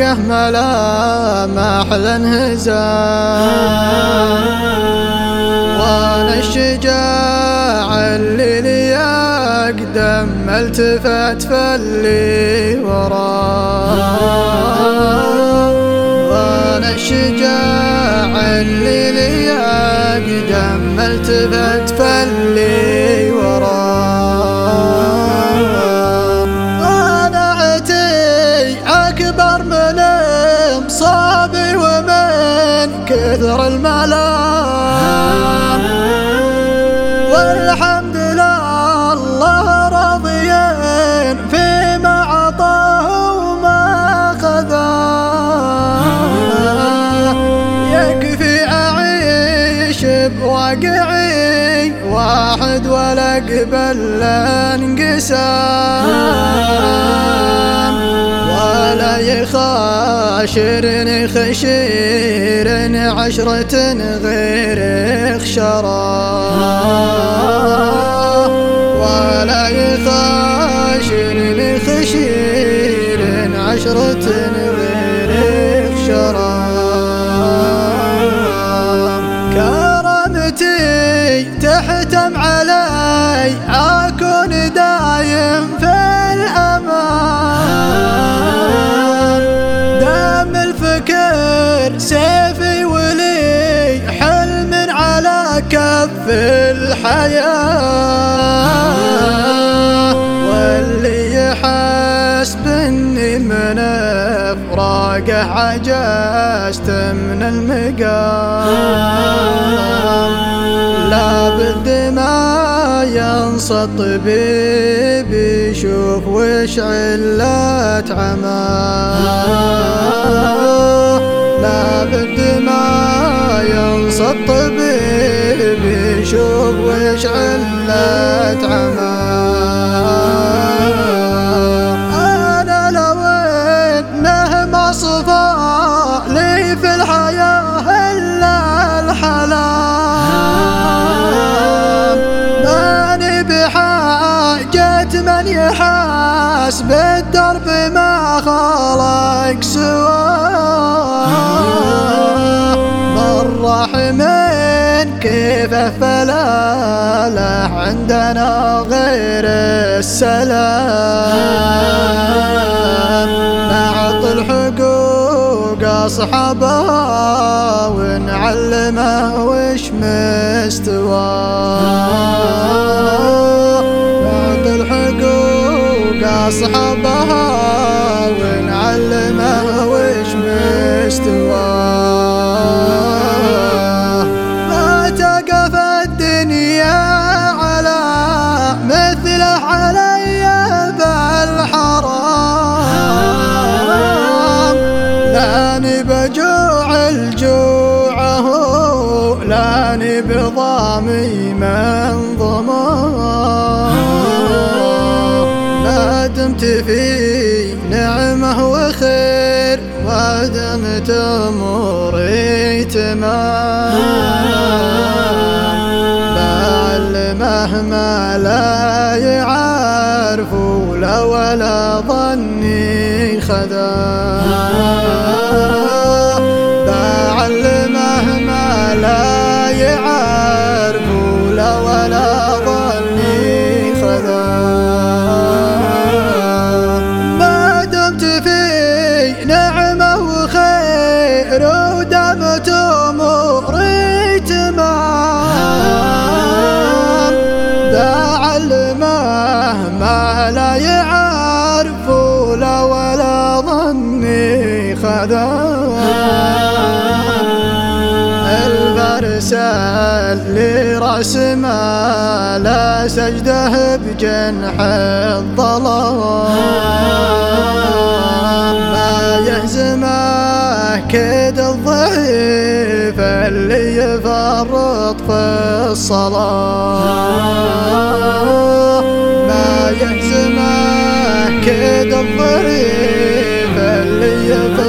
وجهه ملامح الانهزام، وانا الشجاع اللي لي اقدم التفت فاللي وراه، وانا الشجاع اللي لي اقدم التفت فاللي وراه، وانا عتي اكبر من مصابي ومن كثر الملام، والحمد لله الله راضيين فيما عطاه وما خذاه، يكفي أعيش بواقعي واحد ولا قبل انقسام، ولا يخاشرني خشير عشرة غير خشراه، ولا يخاشرني خشير عشرة غير خشراه، كرامتي تحتم علي أكون دايم في الأمان، دام الفكر سيفي ولي حلم على كف الحياة، واللي يحسب اني من افراقه عجزت من المقام، لابد ما ينصت طبيب يشوف وش علة عماه، لابد ما ينصت طبيب يشوف وش علة عماه، أنا لو إنه ما صفى لي في الحياة إلا الحلال، ماني بحاجة من يحاسب الدرب ما خلق سواه، الرحمن كيف فلا له عندنا غير السلام، نعطي الحقوق أصحابها ونعلمه وش مستواه، نعطي الحقوق أصحابها ونعلمه وش مستواه، ما تقف الدنيا على مثله علي بالحرام، لاني بجوع الجوعه لاني بضامي من ضماه، ما دمت في نعمه وخير ودمت اموري تمام، بعلمه ما لا يعرف ولا ظني خذاه، بعلمه ما لا يعرف ولا ظني خذاه، ما دمت في نعمه وخير ودمت اموري تمام، بعلمه ما لا يعرف ولا ظني خذاه، الفرس اللي رسمه لا سجده بجنح الظلام، ما يهزمه كيد الضعيف اللي يفرط في الصلاة، ما يهزمه كيد الضعيف اللي يفرط